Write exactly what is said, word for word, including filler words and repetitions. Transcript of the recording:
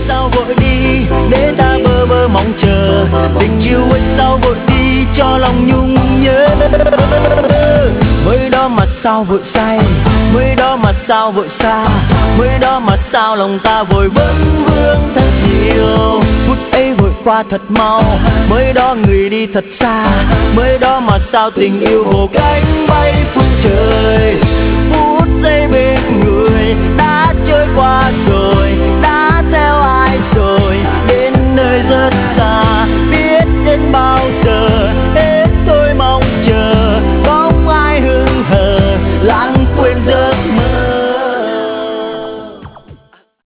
sao vội đi để ta bơ vơ mong chờ, tình yêu ơi sao vội đi cho lòng nhung nhớ. Mới đó mà sao vội say, mới đó mà sao vội xa, mới đó mà sao lòng ta vội vấn vương thật nhiều. Phút ấy vội qua thật mau, mới đó người đi thật xa, mới đó mà sao tình yêu vỗ cánh bay phương trời. Phút giây bên người đã trôi qua rồi,